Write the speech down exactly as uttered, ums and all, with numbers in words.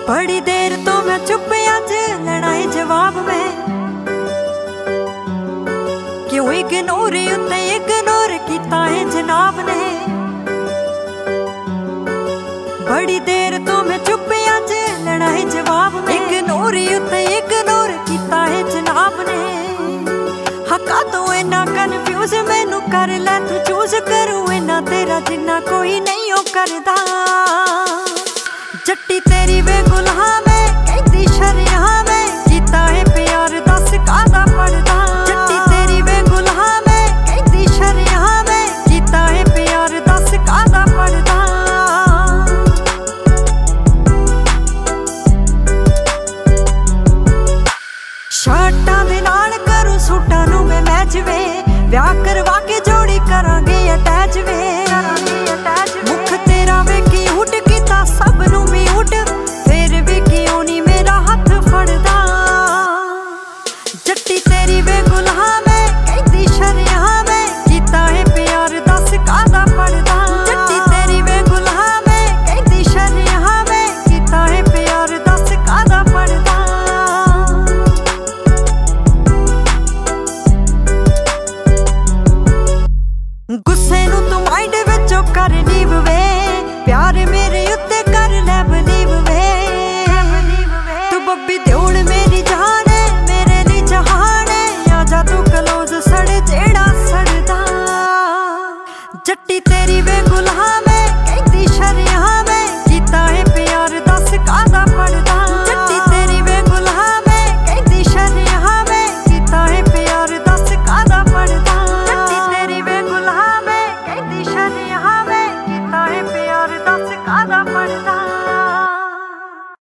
बड़ी देर तो मैं चुप आज लड़ाई जवाब में, क्यों इग्नोर उत्ते इग्नोर किता है जनाब ने। बड़ी देर तो मैं चुप आज लड़ाई जवाब में, इग्नोर उत्ते इग्नोर किता है जनाब ने। हका तो इना कन्फ्यूज मैनू कर लै तू चूज, करूं इना तेरा जिन्ना कोई नहीं हो करदा। जट्टी तेरी वे गुलाम है कहती शरियां में, कीता है प्यार दस कादा पड़दा। जट्टी तेरी वे गुलाम है कहती शरियां में, कीता है प्यार दस कादा पड़दा। शर्टां दे नाल करूं सूटां नूं मैं मैच वे, ब्याह करवा के जोड़ी करांगे अटैच वे। मुख तेरा वे क्यूट कीता सब नूं म्यूट, फिर भी क्यों नहीं मेरा हथ फड़दा। जट्टी तेरी वे गुलाम है कहती शरियां में, कीता है प्यार दस कादा पड़दा। जट्टी तेरी वे गुलाम है कहती शरियां में, कीता है प्यार दस कादा पड़दा। गुस्से नूं तू माइंड विचों कर लीव वे, प्यार मेरे उत्ते कर लै बलीव वे। तू बब्बी देउल मेरी जान है, मेरे ली जहान है, आजा तू क्लोज सड़ जेड़ा सड़दा। जट्टी तेरी वे गुलाम